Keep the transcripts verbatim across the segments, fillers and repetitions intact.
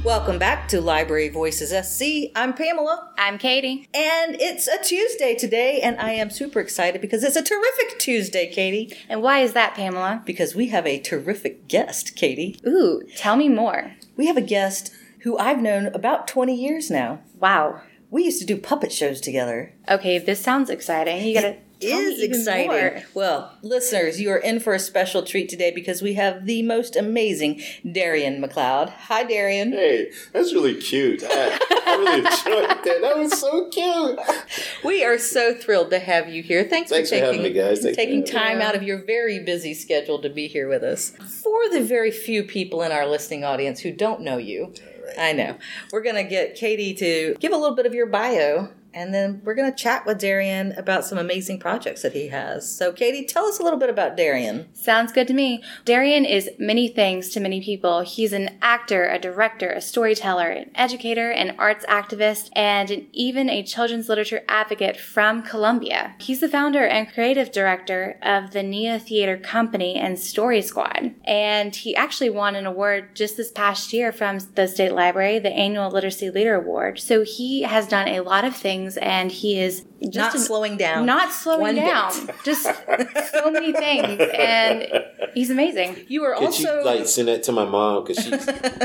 Welcome back to Library Voices S C. I'm Pamela. I'm Katie. And it's a Tuesday today, and I am super excited because it's a terrific Tuesday, Katie. And why is that, Pamela? Because we have a terrific guest, Katie. Ooh, tell me more. We have a guest who I've known about twenty years now. Wow. We used to do puppet shows together. Okay, this sounds exciting. You gotta tell me Is even exciting. more. Well, listeners, you are in for a special treat today because we have the most amazing Darian McLeod. Hi, Darian. Hey, that's really cute. I, I really enjoyed that. That was so cute. We are so thrilled to have you here. Thanks, Thanks for for taking, having me, guys. Thanks taking for time me. out of your very busy schedule to be here with us. For the very few people in our listening audience who don't know you, Right. I know, we're going to get Katie to give a little bit of your bio, and then we're going to chat with Darian about some amazing projects that he has. So, Katie, tell us a little bit about Darian. Sounds good to me. Darian is many things to many people. He's an actor, a director, a storyteller, an educator, an arts activist, and an, even a children's literature advocate from Columbia. He's the founder and creative director of the Nia Theater Company and Story Squad. And he actually won an award just this past year from the State Library, the Annual Literacy Leader Award. So he has done a lot of things, and he is just Not an- slowing down. Not slowing one down. bit. Just so many things, and he's amazing. You are Could also you like send that to my mom because she's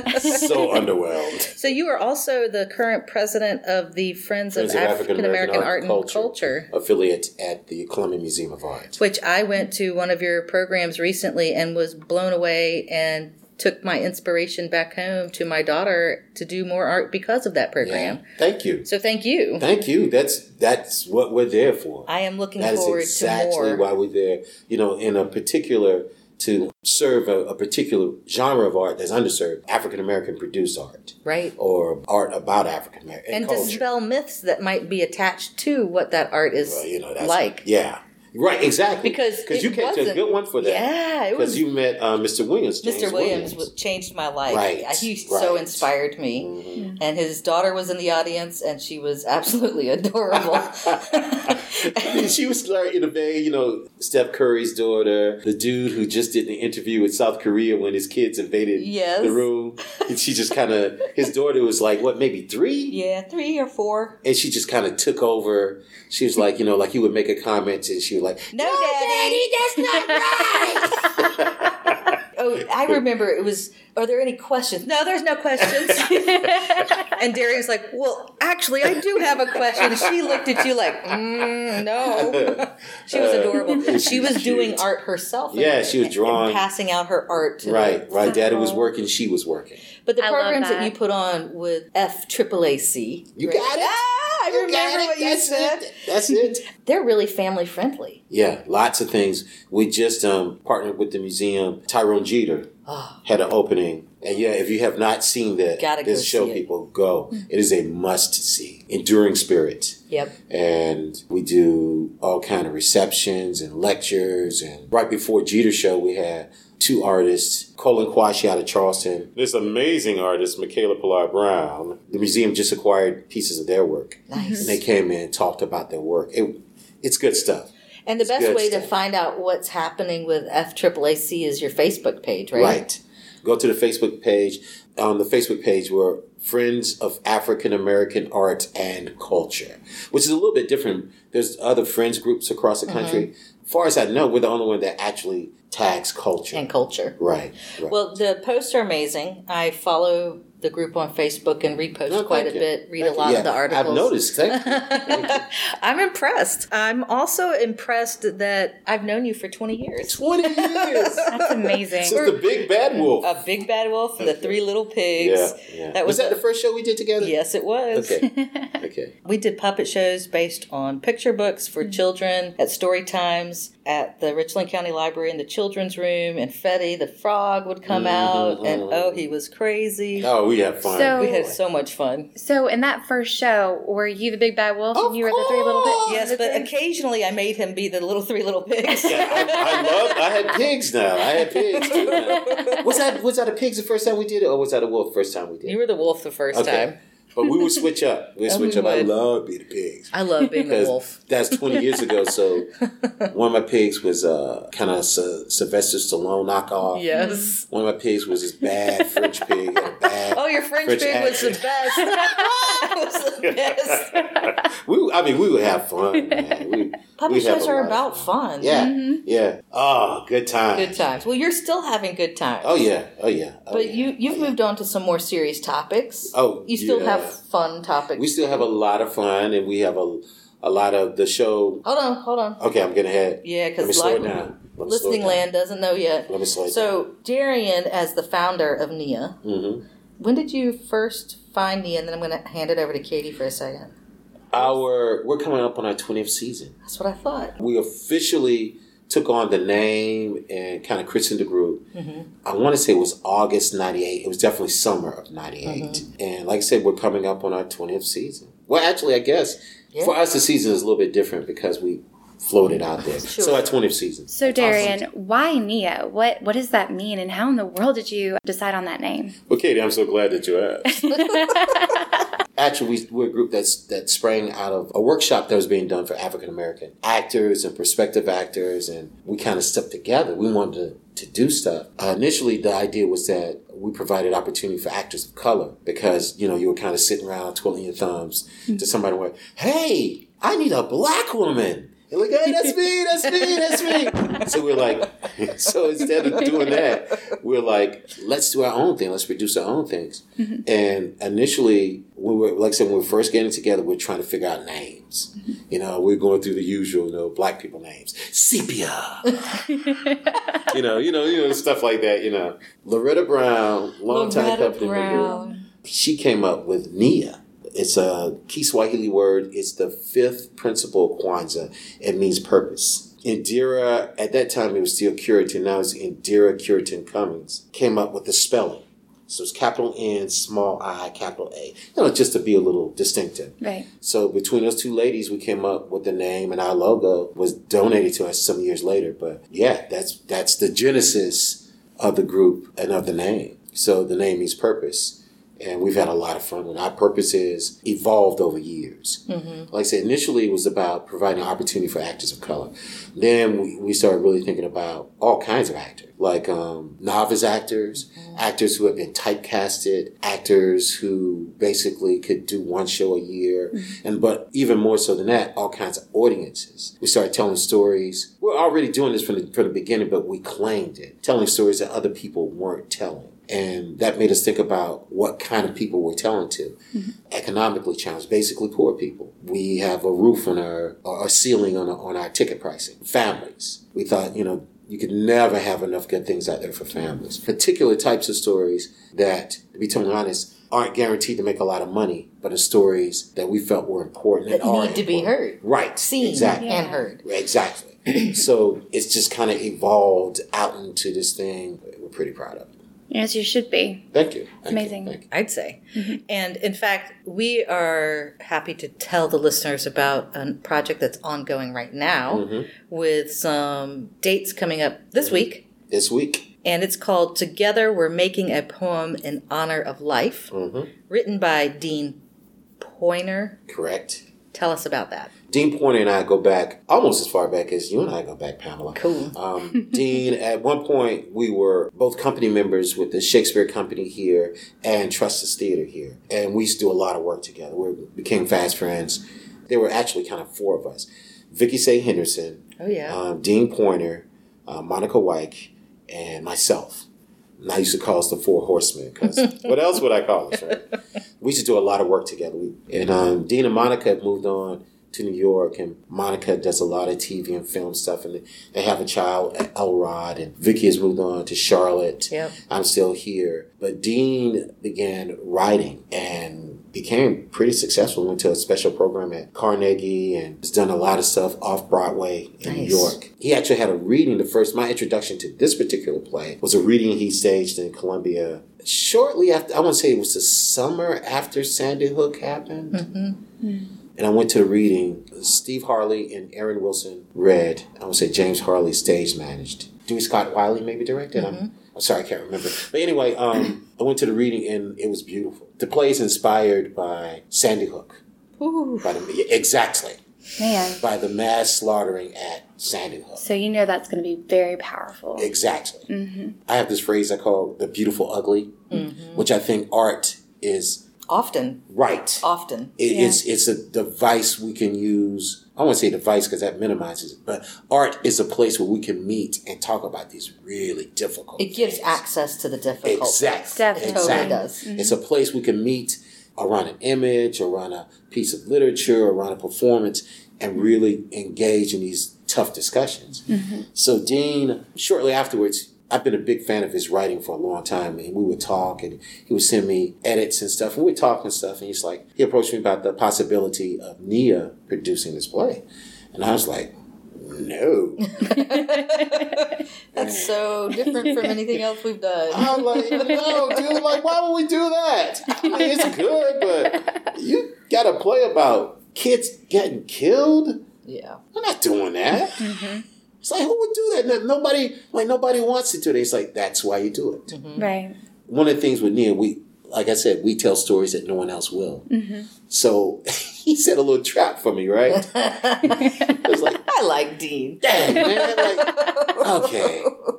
so underwhelmed. so you are also the current president of the Friends, Friends of African American Art and Culture. Culture affiliate at the Columbia Museum of Art. Which I went to one of your programs recently and was blown away and took my inspiration back home to my daughter to do more art because of that program. Yeah. Thank you. So thank you. Thank you. That's that's what we're there for. I am looking That is forward exactly to more. why we're there. You know, in a particular to serve a, a particular genre of art that's underserved, African American produced art, Right. or art about African American And culture. dispel myths that might be attached to what that art is Well, you know, that's like. Yeah. Right, exactly. Because Because it you came to a wasn't- good one for that. Yeah, it was. Because you met uh, Mister Williams. James Mister Williams was, changed my life. Right, He so right. inspired me. Mhm. And his daughter was in the audience, and she was absolutely adorable. She was like in a vein, you know, Steph Curry's daughter, the dude who just did the interview with South Korea when his kids invaded Yes. the room. And she just kind of, his daughter was like, what, maybe three? Yeah, three or four. And she just kind of took over. She was like, you know, like he would make a comment and she was like, No, Daddy, that's not right. Oh, I remember it was, are there any questions? No, there's no questions. And Darian's like, well, actually, I do have a question. She looked at you like, mm, no. She was adorable. Uh, She was cute. doing art herself. and- Yeah, she was and drawing. passing out her art. To Right, the- right. Daddy was working, she was working. But the I love programs that. that. you put on with F A A C. You right? got it. Ah, I You remember got it. what you That's said. it. That's it. They're really family friendly. Yeah, lots of things. We just um, partnered with the museum. Tyrone Jeter Oh, had an opening. And yeah, if you have not seen that, Gotta go this show, see it. people, go. It is a must-see. Enduring Spirit. yep. And we do all kind of receptions and lectures. And right before Jeter show, we had two artists, Colin Quashi out of Charleston. This amazing artist, Michaela Pilar Brown. The museum just acquired pieces of their work. Nice. And they came in and talked about their work. It, it's good stuff. And the It's best good way to stuff. find out what's happening with F A A C is your Facebook page, right? Right. Go to the Facebook page. On the Facebook page, we're Friends of African American Art and Culture, which is a little bit different. There's other friends groups across the country. As far as I know, we're the only one that actually tags culture. And culture. Right. right. Well, the posts are amazing. I follow the group on Facebook and repost No, quite a thank you. bit, read Thank a lot you. of the Yeah, articles. I've noticed. Thank you. Thank you. I'm impressed. I'm also impressed that I've known you for twenty years. twenty years. That's amazing. Since the Big Bad Wolf. A Big Bad Wolf and the Three Little Pigs. yeah, yeah. That was, was that the first show we did together? Yes, it was. Okay. Okay. We did puppet shows based on picture books for children at story times at the Richland County Library in the children's room, and Fetty the frog would come out, and oh, he was crazy. Oh, we had fun. So- We had so much fun. So in that first show, were you the big bad wolf Of and you were the three little course! pigs? Yes, The but pigs? occasionally I made him be the little three little pigs. Yeah, I, I loved. I had pigs now. I had pigs too. Now. Was that was that a pigs the first time we did it, or was that a wolf the first time we did You it? were the wolf the first Okay. time. But we would switch up. We would Oh, switch we up. I would. love being a pig. I love being a Because wolf. that's twenty years ago. So one of my pigs was uh, kind of Sy- Sylvester Stallone knockoff. Yes. One of my pigs was this bad French pig. Had a bad Oh, your French, French pig was the accent. best. was the best. we, I mean, we would have fun, man. We, Puppy we'd have shows a are lot of about fun. Yeah, Mhm. yeah. Oh, good times. Good times. Well, you're still having good times. Oh yeah, oh yeah. Oh, But yeah. you, you've Oh, yeah. moved on to some more serious topics. Oh, You still yeah. have fun topics. We still have a lot of fun, and we have a a lot of the show. Hold on, hold on. Okay, I'm getting ahead. Yeah, Let me because slow it down. Let me slow it listening down. land doesn't know yet. Let me slow it So, Darian, as the founder of N I A, down. Mm-hmm. when did you first find N I A? And then I'm going to hand it over to Katie for a second. Our we're coming up on our twentieth season. That's what I thought. We officially took on the name and kind of christened the group. Mm-hmm. I want to say it was August ninety-eight. It was definitely summer of ninety-eight. Mm-hmm. And like I said, we're coming up on our twentieth season. Well, actually, I guess Yeah. for us, the season is a little bit different because we floated out there. Sure. So our twentieth season. So, Darian, why N I A? What what does that mean, and how in the world did you decide on that name? Well, Katie, I'm so glad that you asked. Actually, we, we're a group that's that sprang out of a workshop that was being done for African American actors and prospective actors, and we kind of stepped together. We wanted to, to do stuff. Uh, initially, the idea was that we provided opportunity for actors of color because, you know, you were kind of sitting around twiddling your thumbs to somebody where, hey, I need a black woman. And like, hey, that's me, that's me, that's me. So we're like, so instead of doing that, we're like, let's do our own thing. Let's produce our own things. Mm-hmm. And initially, we were, like I said, when we were first getting together, we we're trying to figure out names. Mm-hmm. You know, we we're going through the usual, you know, black people names. Sepia. you know, you know, you know, stuff like that, you know. Loretta Brown, longtime Loretta company Brown. member. She came up with N I A. It's a Kiswahili word. It's the fifth principle of Kwanzaa. It means purpose. Indira, at that time it was still Curitin, now it's Indira Curitin Cummings, came up with the spelling. So it's capital N, small I, capital A. You know, just to be a little distinctive. Right. So between those two ladies, we came up with the name, and our logo was donated to us some years later. But yeah, that's that's the genesis of the group and of the name. So the name means purpose. And we've had a lot of fun with it. Our purposes evolved over years. Mm-hmm. Like I said, initially it was about providing opportunity for actors of color. Then we, we started really thinking about all kinds of actors, like um, novice actors, mm-hmm. actors who have been typecasted, actors who basically could do one show a year, mm-hmm. and but even more so than that, all kinds of audiences. We started telling stories. We're already doing this from the, from the beginning, but we claimed it, telling stories that other people weren't telling. And that made us think about what kind of people we're telling to. Mm-hmm. Economically challenged, basically poor people. We have a roof on our, or a ceiling on, our, on our ticket pricing. Families. We thought, you know, you could never have enough good things out there for families. Particular types of stories that, to be totally honest, aren't guaranteed to make a lot of money, but are stories that we felt were important that and are need to be important. heard. Right. Seen exactly. and heard. Exactly. So it's just kind of evolved out into this thing we're pretty proud of. Yes, you should be. Thank you. Thank Amazing. You. Thank you. I'd say. Mm-hmm. And in fact, we are happy to tell the listeners about a project that's ongoing right now Mm-hmm. with some dates coming up this Mm-hmm. week. This week. And it's called Together We're Making a Poem in Honor of Life, Mm-hmm. written by Dean Pointer. Correct. Tell us about that. Dean Pointer and I go back almost as far back as you and I go back, Pamela. Cool. Um, Dean, at one point, we were both company members with the Shakespeare Company here and Trustis Theater here. And we used to do a lot of work together. We became fast friends. There were actually kind of four of us. Vicky Say Henderson, Oh, yeah. um, Dean Pointer, uh, Monica Wyke, and myself. And I used to call us the Four Horsemen, because what else would I call us, right? We used to do a lot of work together. We, and um, Dean and Monica have moved on to New York, and Monica does a lot of T V and film stuff, and they have a child, Elrod, and Vicky has moved on to Charlotte. Yep. I'm still here. But Dean began writing and became pretty successful. Went to a special program at Carnegie and has done a lot of stuff off Broadway in Nice. New York. He actually had a reading. The first, my introduction to this particular play was a reading he staged in Columbia shortly after, I want to say it was the summer after Sandy Hook happened. Mm-hmm. And I went to the reading. Steve Harley and Aaron Wilson read. I would say James Harley stage managed. Dewey Scott Wiley maybe directed. Mm-hmm. I'm, I'm sorry, I can't remember. But anyway, um, I went to the reading and it was beautiful. The play is inspired by Sandy Hook. Ooh. By the, exactly. Man. By the mass slaughtering at Sandy Hook. So you know that's going to be very powerful. Exactly. Mm-hmm. I have this phrase I call the beautiful ugly, mm-hmm. which I think art is... Often. Right. Often. It, Yeah. it's, it's a device we can use. I won't say device because that minimizes it, but art is a place where we can meet and talk about these really difficult It gives things. access to the difficult. Exactly. Definitely. It totally Exactly. does. Mm-hmm. It's a place we can meet around an image, around a piece of literature, around a performance, and really engage in these tough discussions. Mm-hmm. So Dean, shortly afterwards, I've been a big fan of his writing for a long time, and we would talk, and he would send me edits and stuff, and we'd talk and stuff, and he's like, he approached me about the possibility of Nia producing this play. And I was like, no. That's so different from anything else we've done. I'm like, no, dude, like, why would we do that? I mean, it's good, but you got a play about kids getting killed? Yeah. We're not doing that. Mm-hmm. It's like, who would do that? No- Nobody, like, nobody wants to do it. It's like, that's why you do it. Mm-hmm. Right. One of the things with Nia, we, like I said, we tell stories that no one else will. Mm-hmm. So he set a little trap for me, right? It was like, I like Dean. dang, man, like, okay.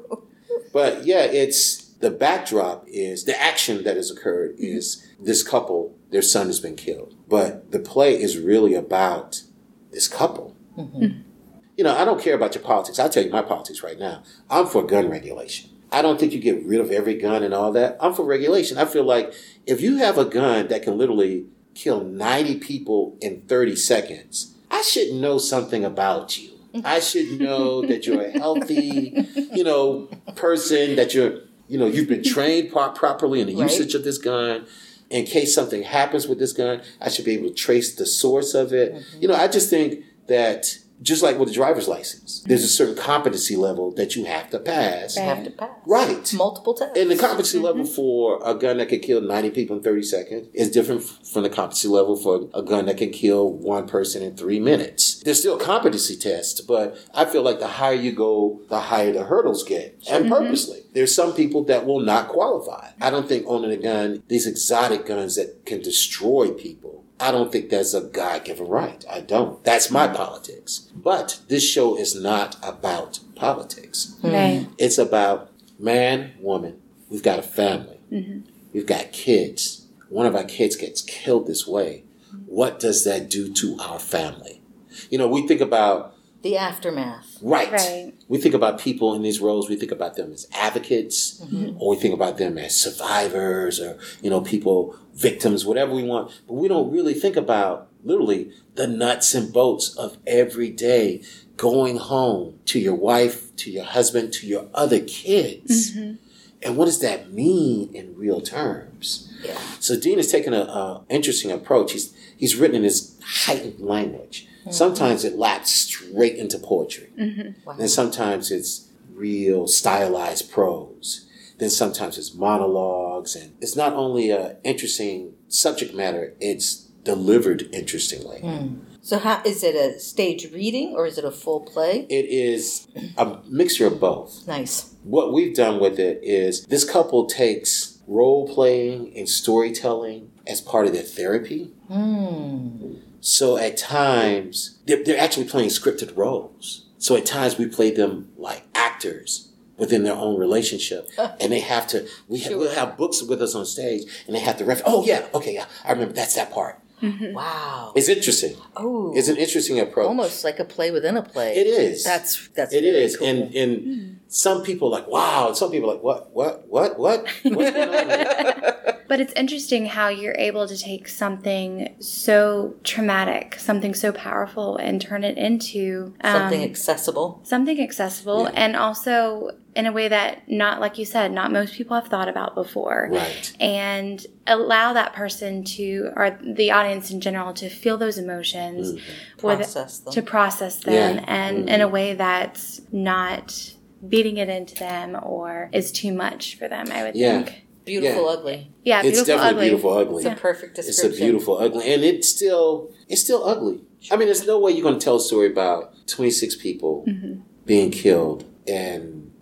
But yeah, it's, the backdrop is, the action that has occurred is this couple, their son has been killed. But the play is really about this couple. Mm-hmm. You know, I don't care about your politics. I'll tell you my politics right now. I'm for gun regulation. I don't think you get rid of every gun and all that. I'm for regulation. I feel like if you have a gun that can literally kill ninety people in thirty seconds, I should know something about you. I should know that you're a healthy, you know, person, that you're, you know, you've been trained pro- properly in the Right. usage of this gun. In case something happens with this gun, I should be able to trace the source of it. Mm-hmm. You know, I just think that just like with a driver's license, there's a certain competency level that you have to pass. You have to pass. Right. Multiple tests. And the competency level for a gun that can kill ninety people in thirty seconds is different from the competency level for a gun that can kill one person in three minutes. There's still competency tests, but I feel like the higher you go, the higher the hurdles get. And purposely. There's some people that will not qualify. I don't think owning a gun, these exotic guns that can destroy people, I don't think that's a God-given right. I don't. That's my politics. But this show is not about politics. Right. It's about man, woman. We've got a family. Mm-hmm. We've got kids. One of our kids gets killed this way. What does that do to our family? You know, we think about... The aftermath. Right. Right. We think about people in these roles. We think about them as advocates, mm-hmm. or we think about them as survivors, or, you know, people, victims, whatever we want. But we don't really think about, literally, the nuts and bolts of every day going home to your wife, to your husband, to your other kids. Mm-hmm. And what does that mean in real terms? Yeah. So Dean has taken an interesting approach. He's, he's written in this heightened language. Sometimes it laps straight into poetry. Mm-hmm. Wow. And sometimes it's real stylized prose. Then sometimes it's monologues. And it's not only an interesting subject matter, it's delivered interestingly. Mm. So how, is it a stage reading or is it a full play? It is a mixture of both. Nice. What we've done with it is this couple takes role playing and storytelling as part of their therapy. Mm. So at times, they're, they're actually playing scripted roles. So at times we play them like actors within their own relationship. And they have to, we have, Sure. we'll have books with us on stage and they have to ref, oh yeah, okay, yeah, I remember that's that part. Mm-hmm. Wow. It's interesting. Oh. It's an interesting approach. Almost like a play within a play. It is. That's, that's It very is. cool. And, and mm. some people are like, wow. And some people are like, what, what, what, what? What's going on here? But it's interesting how you're able to take something so traumatic, something so powerful, and turn it into um, something accessible. Something accessible, Yeah. and also in a way that, not like you said, not most people have thought about before. Right. And allow that person to, or the audience in general, to feel those emotions. Mm-hmm. Process them. To process them, Yeah. and Mm-hmm. in a way that's not beating it into them or is too much for them, I would Yeah. think. Beautiful, Yeah. ugly. Yeah, It's beautiful, definitely ugly. beautiful, ugly. It's a perfect It's description. a beautiful ugly. And it's still, it's still ugly. I mean, there's no way you're going to tell a story about twenty-six people Mm-hmm. being killed and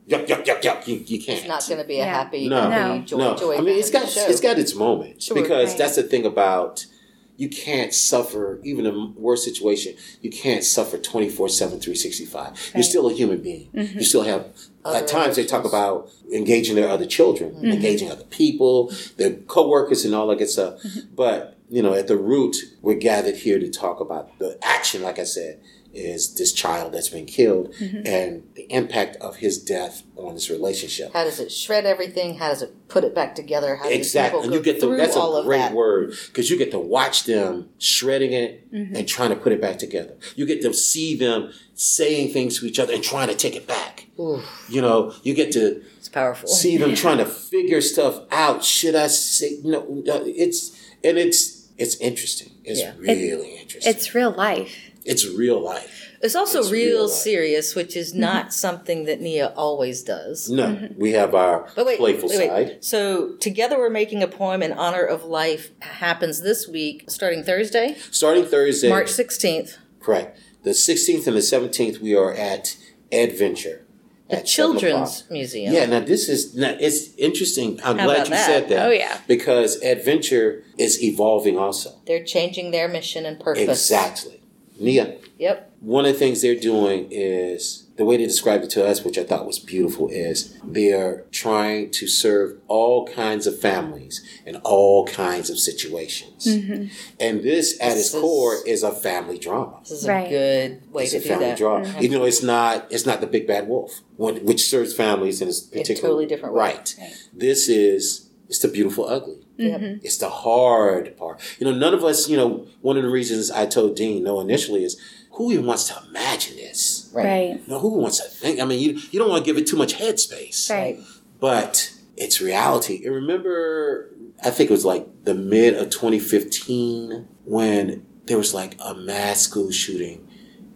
yuck, yuck, yuck, yuck. You, you can't. It's not going to be a Yeah. happy, No, happy, joy, no. joy. I mean, it's got show. it's got its moments Sure. because Right. that's the thing about you can't suffer even in a worse situation. You can't suffer twenty-four seven, three sixty-five. You're Right. still a human being. Mm-hmm. You still have. Other At times they talk emotions. about engaging their other children, Mm-hmm. engaging other people, their coworkers, and all that good stuff. Mm-hmm. But you know, at the root, we're gathered here to talk about the action. Like I said, is this child that's been killed Mm-hmm. and the impact of his death on this relationship. How does it shred everything? How does it put it back together? How do Exactly, people and go you get to through that's all a of great that? word because you get to watch them shredding it Mm-hmm. and trying to put it back together. You get to see them saying things to each other and trying to take it back. Oof, You know, you get to it's powerful. see them trying to figure stuff out. Should I say you know? It's and it's it's interesting. It's Yeah. really interesting. It's real life. It's real life. It's also It's real, real life. serious, which is not something that Nia always does. No, we have our But wait, playful wait, wait. side. So, Together We're Making a Poem in Honor of Life happens this week, starting Thursday, Starting Thursday, March sixteenth. correct. The sixteenth and the seventeenth, we are at Adventure. The at seven o'clock. Children's Museum. Yeah, now this is now it's interesting. I'm How glad about you that? said that. Oh, yeah. Because Adventure is evolving also. They're changing their mission and purpose. Exactly. Nia, Yep. one of the things they're doing is the way they described it to us, which I thought was beautiful, is they're trying to serve all kinds of families in all kinds of situations. Mm-hmm. And this, at This its is- core, is a family drama. This is Right. a good way It's to a do family that. drama. You know, it's not it's not the Big Bad Wolf, one- which serves families in a particular totally different way. Right. Right. This is it's the beautiful ugly. Yep. It's the hard part. You know, none of us. You know, one of the reasons I told Dean no initially is who even wants to imagine this. Right. Right. You know, who wants to think? I mean, you you don't want to give it too much headspace. Right. But it's reality. And remember, I think it was like the mid of twenty fifteen when there was like a mass school shooting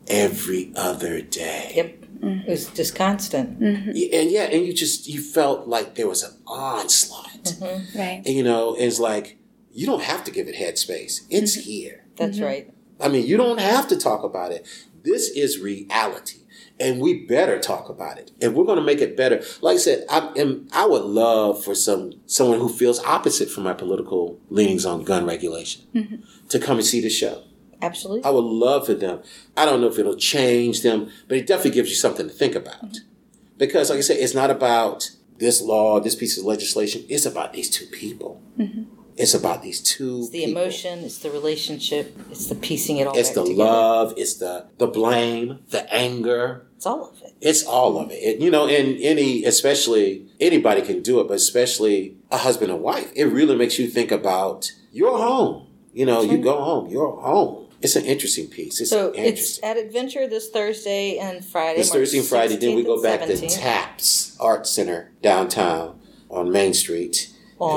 every other day. Yep. It was just constant. Yeah, and yeah, and you just you felt like there was an onslaught. Right. And, you know, it's like you don't have to give it headspace. It's here. That's right. I mean, you don't have to talk about it. This is reality. And we better talk about it. And we're going to make it better. Like I said, I am, I would love for some someone who feels opposite from my political leanings on gun regulation to come and see the show. Absolutely. I would love for them. I don't know if it'll change them, but it definitely gives you something to think about. Because, like I said, it's not about this law, this piece of legislation. It's about these two people. It's about these two It's the people. emotion, it's the relationship, it's the piecing it all It's back the together. love. It's the the blame, the anger. It's all of it. It's all of it. it. You know, and any, especially anybody can do it, but especially a husband and wife. It really makes you think about your home. You know, you go home. You're home. It's an interesting piece. It's So it's interesting. at Adventure this Thursday and Friday. This March Thursday and Friday. Then we go sixteenth back and to seventeenth, TAPS Art Center downtown on Main Street.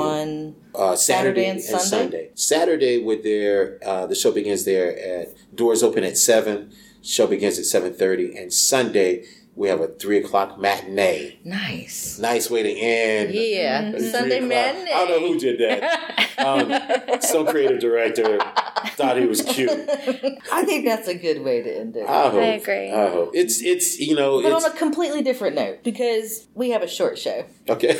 on Uh, Saturday, Saturday and and Sunday? Sunday. Saturday, with their uh, the show begins there at doors open at seven. Show begins at seven thirty, and Sunday we have a three o'clock matinee. nice. Nice way to end. Yeah, At three Sunday o'clock. matinee. I don't know who did that. Um, some creative director thought he was cute. I think that's a good way to end it. I hope. I agree. I hope it's it's you know but it's on a completely different note, because we have a short show. okay.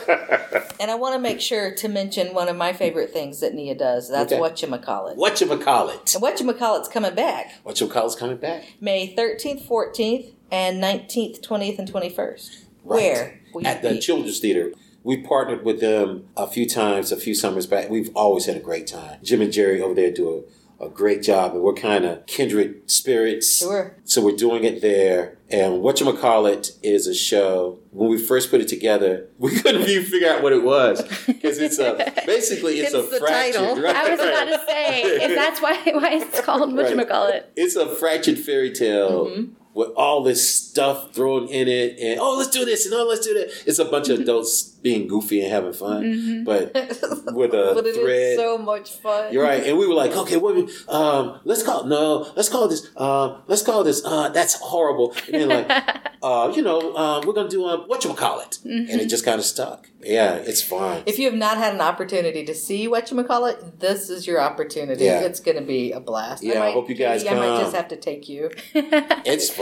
And I want to make sure to mention one of my favorite things that Nia does. That's Okay. Whatchamacallit. Whatchamacallit? And Whatchamacallit's coming back Whatchamacallit's coming back. May thirteenth, fourteenth, and nineteenth, twentieth, and twenty-first. Right. Where? Will you At the be? Children's Theater. We partnered with them a few times, a few summers back. We've always had a great time. Jim and Jerry over there do a, a great job, and we're kind of kindred spirits. Sure. So we're doing it there. And Whatchamacallit is a show. When we first put it together, we couldn't even figure out what it was. Because it's a, basically it's Hence a the fractured. title. Right, I was about right. to say, is that's why why it's called Right. whatchamacallit? It's a fractured fairy tale Mm-hmm. with all this stuff thrown in it, and oh, let's do this, and oh, let's do that. It's a bunch of adults being goofy and having fun, but with a But it is thread. so much fun. You're right, and we were like, okay, what? we- Um, let's call no, let's call this. Um, let's call this. Uh, that's horrible. And then like, uh, you know, um, we're gonna do um, whatchamacallit, and it just kind of stuck. Yeah, it's fun. If you have not had an opportunity to see Whatchamacallit, this is your opportunity. Yeah. It's going to be a blast. Yeah, I hope you guys Katie, I might come. just have to take you. It's fun.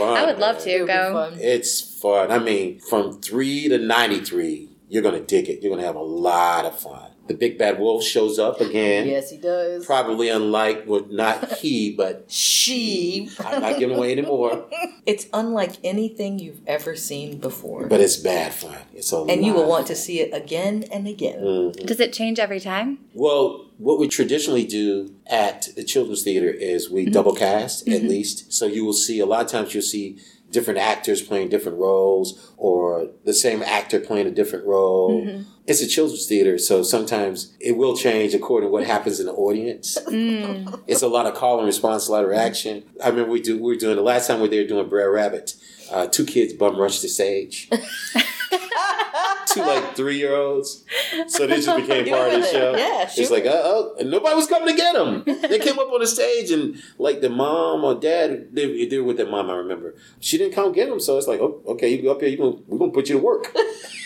fun. I would love man. to It'll be go. fun. It's fun. I mean, from three to ninety-three, you're going to dig it. You're going to have a lot of fun. The big bad wolf shows up again. Yes, he does. Probably unlike, well, not he, but She. I'm not giving away anymore. It's unlike anything you've ever seen before. But it's bad fun. It's a and you lot will of want fun. to see it again and again. Mhm. Does it change every time? Well, what we traditionally do at the Children's Theater is we double cast at least. So you will see, a lot of times you'll see different actors playing different roles or the same actor playing a different role. Mm-hmm. It's a children's theater, so sometimes it will change according to what happens in the audience. Mm. It's a lot of call and response, a lot of reaction. I remember we do we were doing the last time we were there doing Brer Rabbit. Uh, two kids bum rushed the stage. Two like three year olds. So they just became part of the show. Yeah, sure. It's like, uh oh, and nobody was coming to get them. They came up on the stage and like the mom or dad, they, they were with their mom, I remember. She didn't come get them, so it's like, oh, okay, you go up here, you gonna, we're gonna put you to work.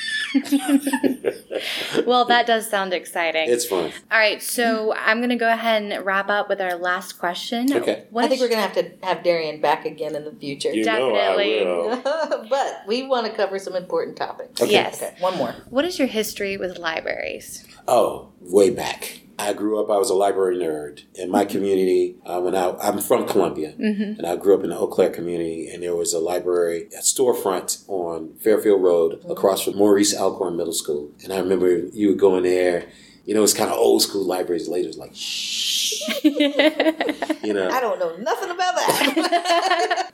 Well, that does sound exciting. It's fun. All right, so I'm going to go ahead and wrap up with our last question. Okay. What I think is- we're going to have to have Darian back again in the future. You Definitely. know I will. But we want to cover some important topics. Okay. Yes. Okay, one more. What is your history with libraries? Oh, way back. I grew up, I was a library nerd. In my community, uh, when I, I'm from Columbia, and I grew up in the Eau Claire community, and there was a library, a storefront on Fairfield Road across from Maurice Alcorn Middle School. And I remember you would go in there, you know, it's kind of old school libraries. Later, it's like, shh. You know. I don't know nothing about that.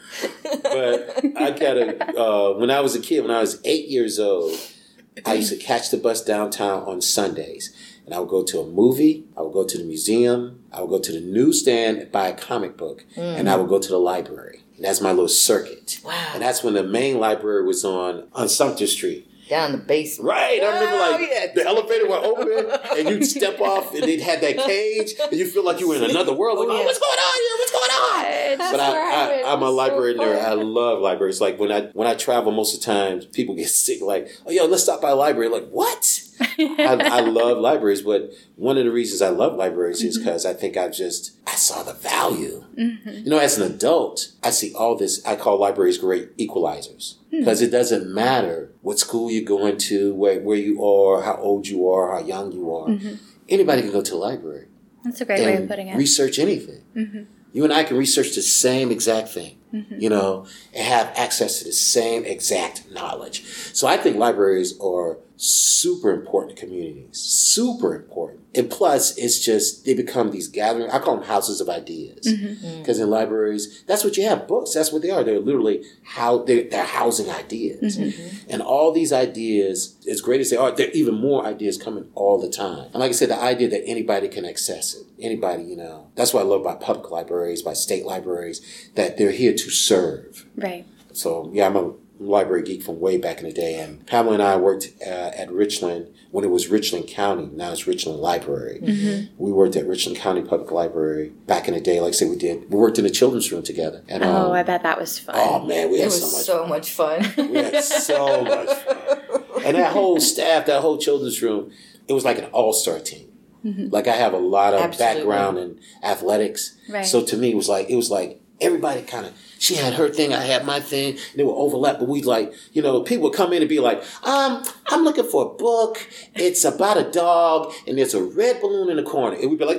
But I kind of, uh, when I was a kid, when I was eight years old, I used to catch the bus downtown on Sundays. And I would go to a movie, I would go to the museum, I would go to the newsstand and buy a comic book, and I would go to the library. And that's my little circuit. Wow. And that's when the main library was on, on Sumter Street. Down the basement. Right, I remember Oh, like yeah. the elevator would open and you'd step off and it had that cage and you feel like you were in another world. Like, Oh, oh, yeah. what's going on here? What's going on? That's But I, right. I, I'm a It's so library nerd. fun. I love libraries. Like when I when I travel, most of the time people get sick. Like, oh, yo, let's stop by a library. Like, what? I, I love libraries, but one of the reasons I love libraries is because I think I just I saw the value. You know, as an adult, I see all this. I call libraries great equalizers because it doesn't matter what school you're going to, where where you are, how old you are, how young you are. Anybody can go to a library. That's a great way of And putting it. research anything. You and I can research the same exact thing, you know, and have access to the same exact knowledge. So I think libraries are super important communities, super important. And plus, it's just, they become these gathering, I call them houses of ideas. Because in libraries, that's what you have, books, that's what they are. They're literally, how they're, they're housing ideas. And all these ideas, as great as they are, there are even more ideas coming all the time. And like I said, the idea that anybody can access it. Anybody, you know. That's what I love about public libraries, by state libraries, that they're here to serve. Right. So, yeah, I'm a library geek from way back in the day. And Pamela and I worked uh, at Richland when it was Richland County. Now it's Richland Library. We worked at Richland County Public Library back in the day. Like I said, we did. We worked in the children's room together. And, Oh, um, I bet that was fun. oh, man, we It had was so much so fun. much fun. We had so much fun. And that whole staff, that whole children's room, it was like an all-star team. Like I have a lot of Absolutely. background in athletics. Right. So to me, it was like, it was like everybody kind of, she had her thing, I had my thing, and they would overlap. But we like, you know, people would come in and be like, um, I'm looking for a book. It's about a dog, and there's a red balloon in the corner. And we'd be like,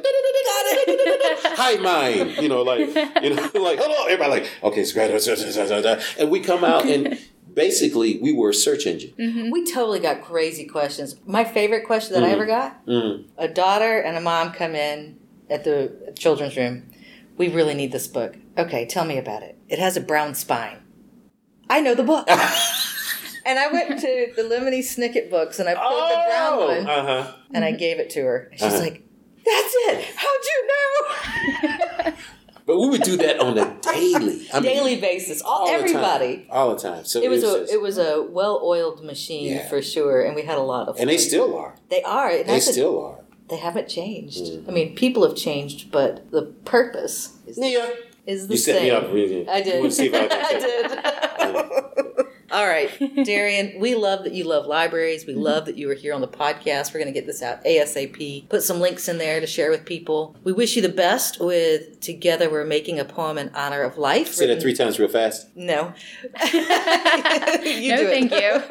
hi, mine. You know, like, you know, like, hello. Everybody like, okay, it's great. And we come out and basically we were a search engine. We totally got crazy questions. My favorite question that I ever got, Mm. a daughter and a mom come in at the children's room. We really need this book. Okay, tell me about it. It has a brown spine. I know the book. And I went to the Lemony Snicket books and I pulled the brown one uh-huh. and I gave it to her. And she's Uh-huh. like, that's it. How'd you know? But we would do that on a daily. I mean, Daily basis. All, all the everybody. time. All the time. So It was a just- it was a well-oiled machine Yeah. for sure, and we had a lot of fun. and they still are. They are. And They that's a- still are. they haven't changed. Mm. I mean, people have changed, but the purpose is, Yeah. is the You same. set me up, really. I did. You wanna see if I can I say- did. All right, Darian, we love that you love libraries. We love that you were here on the podcast. We're going to get this out ASAP. Put some links in there to share with people. We wish you the best with Together We're Making a Poem in Honor of Life. Say that three times real fast. No. you no, thank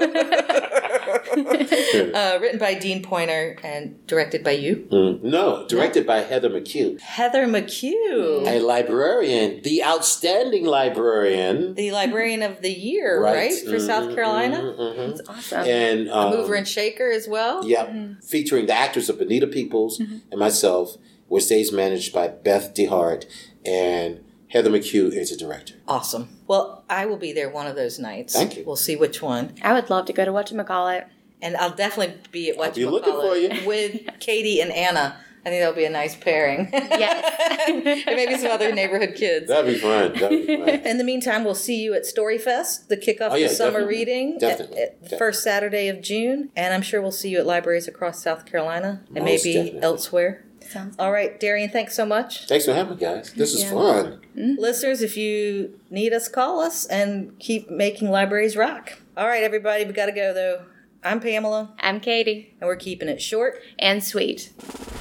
you. uh, written by Dean Pointer and directed by you? Mm, no, directed no. by Heather McHugh. Heather McHugh. A librarian. The outstanding librarian. The librarian of the year, right? right for mm-hmm, South Carolina? Mm-hmm. That's awesome. And um, a mover and shaker as well? Yep. Mm-hmm. Featuring the actors of Bonita Peoples mm-hmm. and myself, with stage managed by Beth DeHart, and Heather McHugh is a director. Awesome. Well, I will be there one of those nights. Thank you. We'll see which one. I would love to go to Whatchamacallit. And I'll definitely be at I'll be looking for you. with Katie and Anna. I think that'll be a nice pairing. Yes. And maybe some other neighborhood kids. That'd be fun. That'd be fun. In the meantime, we'll see you at Storyfest, the kickoff oh, yeah, of summer definitely. reading. Definitely. At, at definitely. First Saturday of June. And I'm sure we'll see you at libraries across South Carolina and Most maybe definitely. elsewhere. Sounds All right, Darian, thanks so much. Thanks for having me, guys. This is yeah. fun. Mm-hmm. Listeners, if you need us, call us and keep making libraries rock. All right, everybody, we got to go, though. I'm Pamela. I'm Katie. And we're keeping it short and sweet.